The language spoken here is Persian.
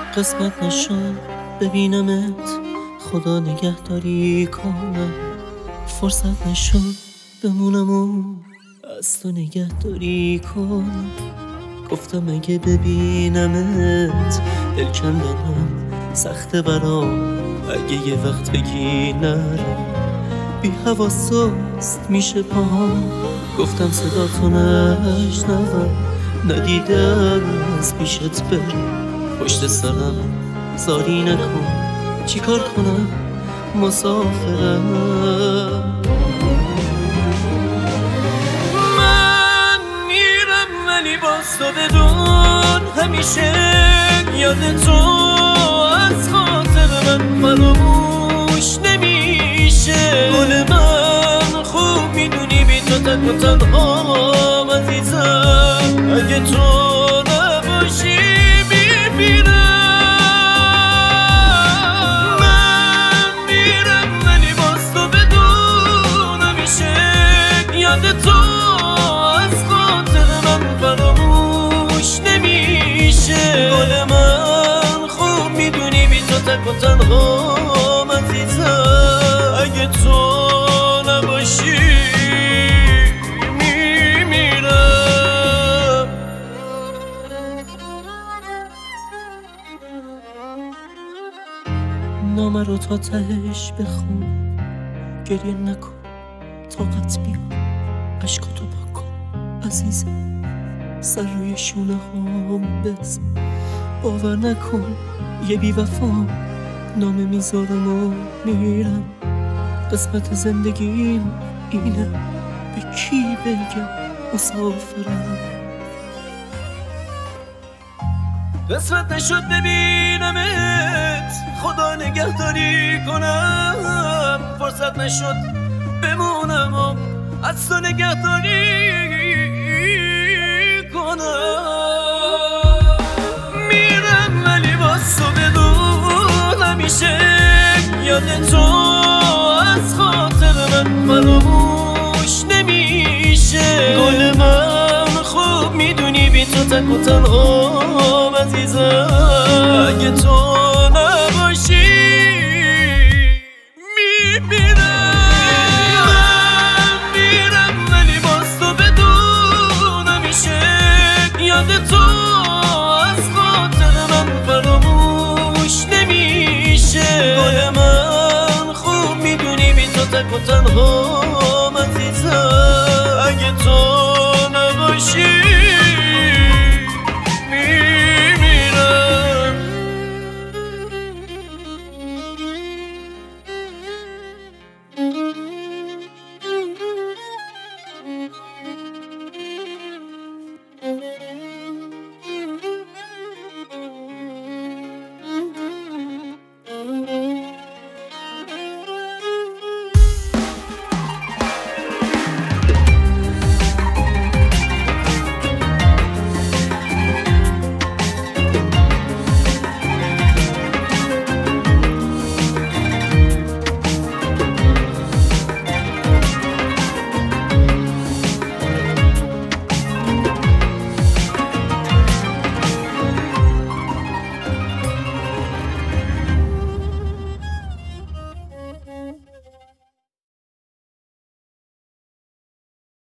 قسمت نشد ببینمت، خدا نگهداری کنم. فرصت نشد بمونم و از تو نگهداری کنم. گفتم اگه ببینمت دل کندنم سخته برام، اگه یه وقت بگی نرم بی حواسست میشه پاهم. گفتم صدا تو نشنوم، ندیدم از پیشت برم. پشت سرم زاری نکن، چی کار کنم مسافرم. من میرم ولی باز تو بدون، همیشه یاد تو از خاطر من فراموش نمیشه. گل من خوب میدونی بی تو تک و تنها عزیزم، اگه تو نباشی میمیرم. من میرم ولی باز تو بدون، همیشه یاد تو از خاطر من فراموش نمیشه. گل من خوب میدونی بی تو تک و تنها عزیزم، اگه تو نباشی نامه رو تا تهش بخون، گریه نکن طاقت بیار، عشقاتو پاک کن عزیزم، سر روی شونه هم بزن. باور نکن یه بی وفام، نامه میذارم و میرم. قسمت زندگیم اینه، به کی بگم مسافرم. قسمت نشد ببینمت، خدا نگهداری کنم. فرصت نشد بمونم و از تو نگهداری کنم. میرم ولی باز تو بدون، همیشه یاد تو از خاطر من فراموش نمیشه. گل من خوب میدونی بی تو تک و تنها عزیزم، اگه تو نباشی میمیرم. من میرم ولی باز تو بدون، همیشه یاد تو از خاطر من فراموش نمیشه. گل من خوب میدونی بی تو تک و تنها عزیزم، اگه تو نباشی